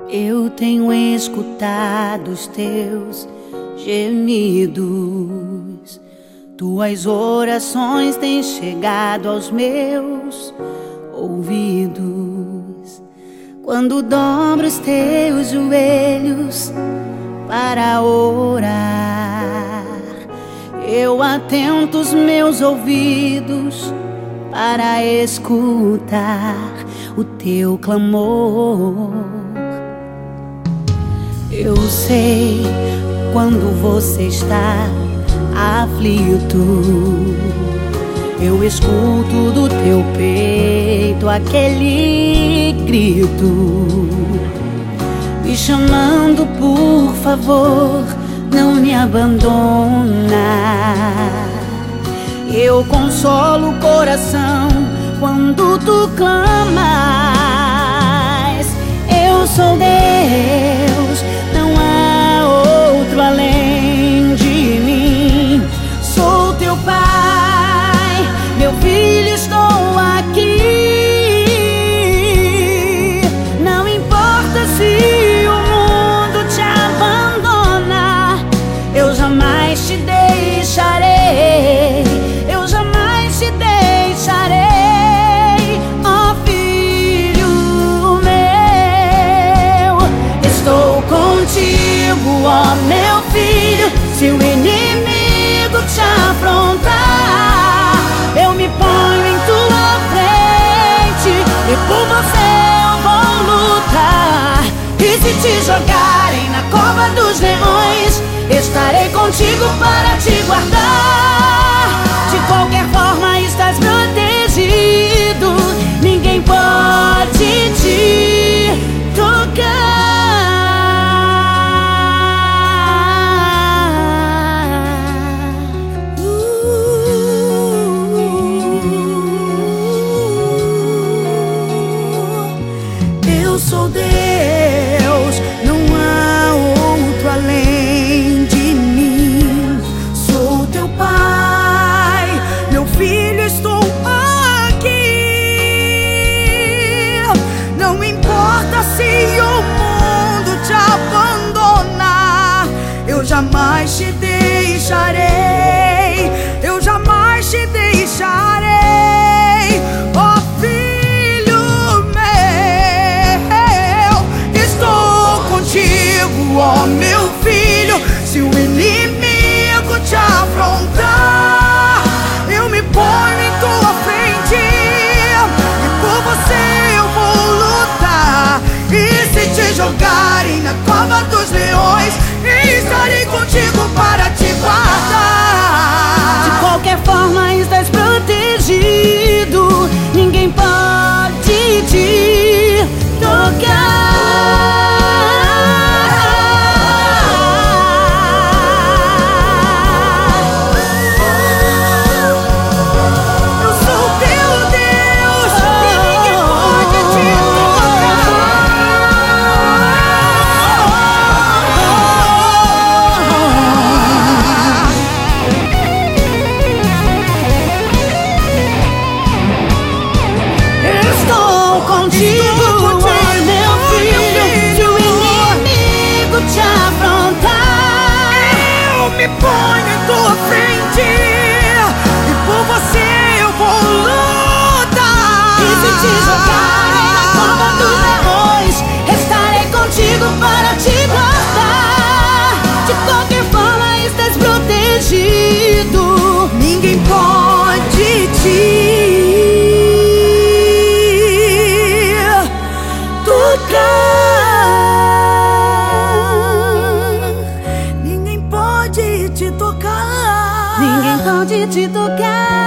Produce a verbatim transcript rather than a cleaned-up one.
Eu tenho escutado os teus gemidos, tuas orações têm chegado aos meus ouvidos. Quando dobro os teus joelhos para orar, eu atento os meus ouvidos para escutar o teu clamor. Eu sei quando você está aflito, eu escuto do teu peito aquele grito, me chamando, por favor, não me abandona. Eu consolo o coração quando tu clamas. Eu sou Deus, não há outro além de mim. Sou teu Pai, meu filho, estou aqui. Não importa se o mundo te abandona, eu jamais te deixarei. Eu jamais te deixarei, ó filho meu. Estou contigo, ó meu filho. Se o inimigo te afrontar, eu me ponho em tua frente e por você eu vou lutar. E se te jogarem na cova dos leões, estarei contigo para te guardar. De qualquer forma estás protegido, ninguém pode te tocar. Eu sou Deus, não há outro além de mim. Sou teu Pai, meu filho, estou aqui. Não importa se o mundo te abandonar, eu jamais te deixarei. Eu jamais te deixarei, ó filho meu. Estou contigo, ó meu filho. Se o inimigo te afrontar, eu me ponho em tua frente e por você eu vou lutar. E se te jogarem na cova dos leões, estarei contigo para te guardar. De qualquer forma estás protegido, ninguém pode te tocar. Me ponho em tua frente e por você eu vou lutar. E se te jogarem na cova dos leões, estarei contigo para te guardar. De qualquer forma estás protegido, ninguém pode te tocar. Te tocar. Ninguém pode te tocar.